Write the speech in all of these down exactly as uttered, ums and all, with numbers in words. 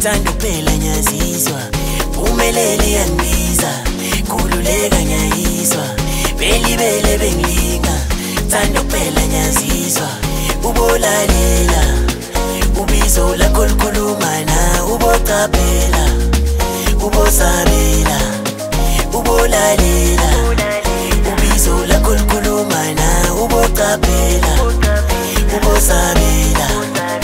Thando phela nyazizwa Phumelele yangibiza Khululeka nyayizwa Belibele bengilinga Thando phela nyazizwa Ubolalela Ubizo lakho likhuluma na uboqaphela Ubosabela Ubolalela Ubizo lakho likhuluma na uboqaphela Ubosabela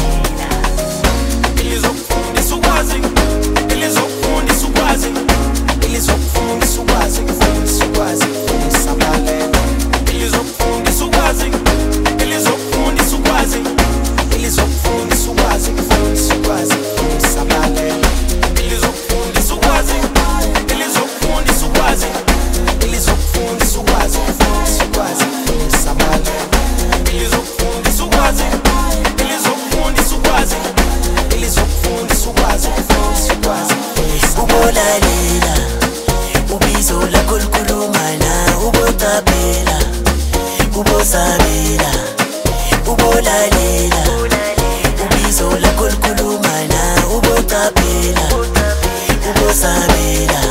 Ilizokufundisa ukwazi Ilizokufundisa ukwazi Ilizokufundisa ukwazi Kufundisa ukwazi Kufundisa abalela Ilizokufundisa ukwazi Ilizokufundisa ukwazi Ilizokufundisa ukwazi Kufundisa ukwazi Kufundisa abalela Ilizokufundisa ukwazi Ilizokufundisa ukwazi Ilizokufundisa ukwazi Kufundisa ukwazi Kufundisa abalela Ilizokufundisa ukwazi Ilizokufundisa ukwazi Ilizokufundisa ukwazi Kufundisa ukwazi Ubolalela Ubizo lakho likhuluma na uboqaphela Ubosabela Ubolalela Ubizo lakho likhuluma na uboqaphela Ubosabela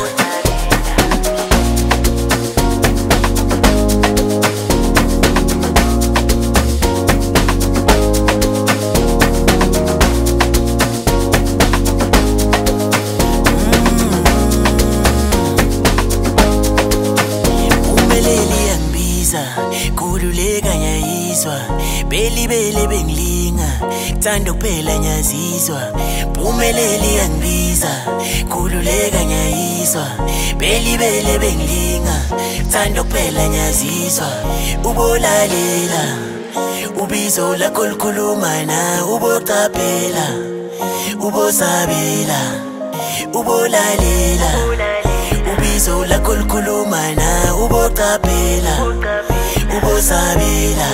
Khululeka nyayizwa Belibele bengilinga Thando phela nyazizwa Phumelele yangibiza Khululeka nyayizwa Belibele bengilinga Thando phela nyazizwa Ubolalela Ubizo lakho likhuluma na uboqaphela Ubosabela Ubolalela Ubizo lakho likhuluma na uboqaphela Ubosabela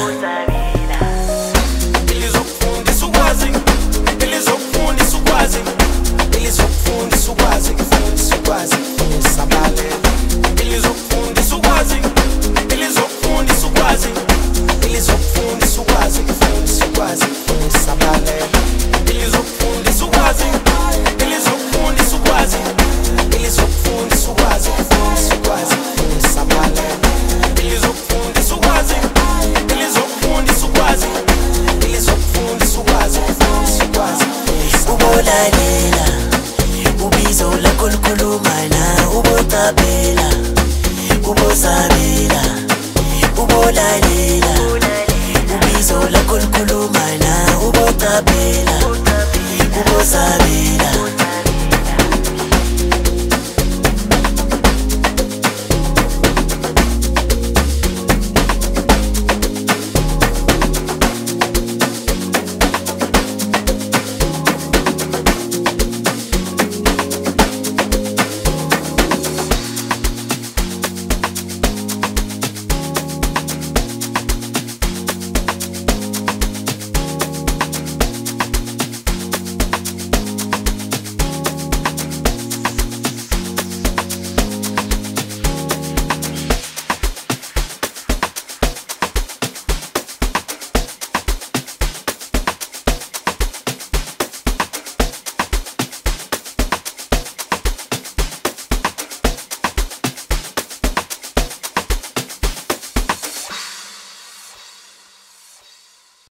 Ilizokufundisa ukwazi Ilizokufundisa ukwazi Ilizokufundisa ukwazi Kufundisa ukwazi Kufundisa abalela Ilizokufundisa ukwazi Ilizokufundisa ukwazi Ilizokufundisa ukwazi Kufundisa ukwazi Kufundisa abalela Ilizokufundisa ukwazi Ilizokufundisa ukwazi Ilizokufundisa ukwazi Kufundisa ukwazi Kufundisa abalela Ilizokufundisa ukwazi Ilizokufundisa ukwazi Ilizokufundisa ukwazi Kufundisa ukwazi Ubolalela Ubizo lakho likhuluma na uboqaphela Ubosabela Ubolalela Ubizo lakho likhuluma na uboqaphela Ubosabela